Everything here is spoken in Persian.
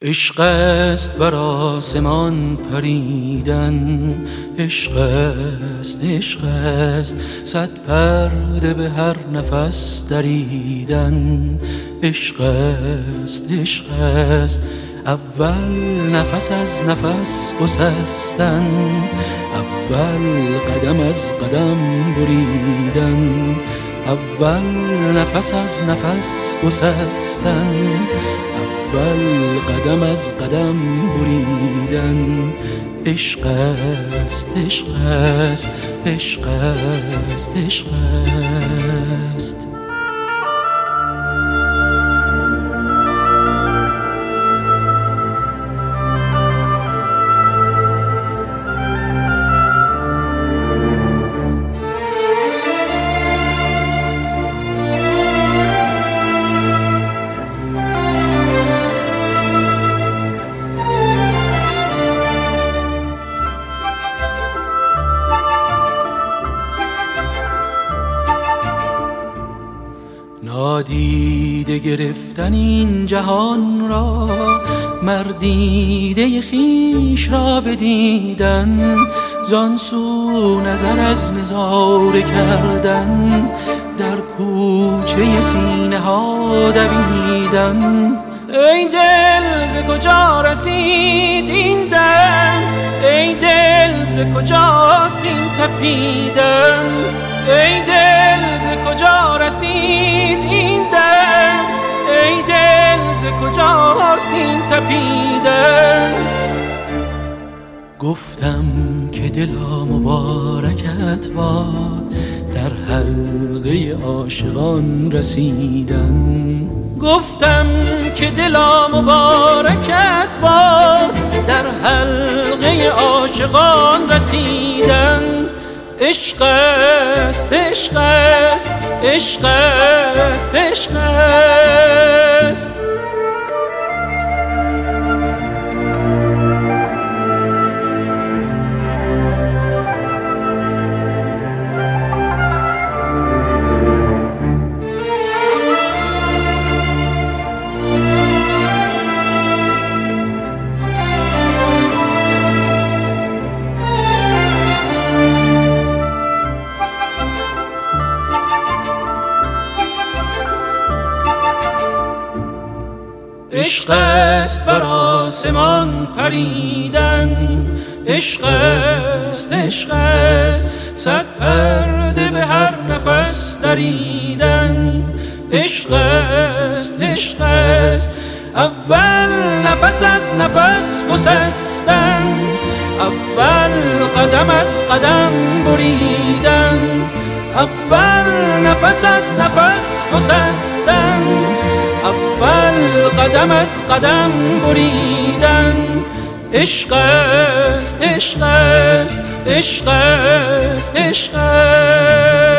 عشق است بر آسمان پریدن، عشق است صد پرده به هر نفس دریدن. عشق است اول نفس از نفس گسستن، اول قدم از قدم بریدن. اول نفس از نفس گسستن، اول قدم از قدم بریدن. عشق است عشق است عشق است عشق است. نادیده گرفتن این جهان را، مردیده خویش را بدیدن. زان سو نظر از نظاره کردن، در کوچه سینه ها دویدن. ای دل ز کجا رسید این دم، ای دل ز کجاست این تپیدن. ای دل ز کجا رسید این دم، ای دل ز کجاست این تپیدن. گفتم که دلا مبارکت باد، در حلقه عاشقان رسیدن. گفتم که دلا مبارکت باد، در حلقه عاشقان رسیدن. عشق است عشق است عشق است عشق است. عشق است بر آسمان پریدن، عشق است صد پرده به هر نفس دریدن. عشق است اول نفس از نفس گسستن، اول قدم از قدم بریدن. اول نفس از نفس گسستن، اول قدم از قدم بریدن. عشق است عشق است عشق است عشق است.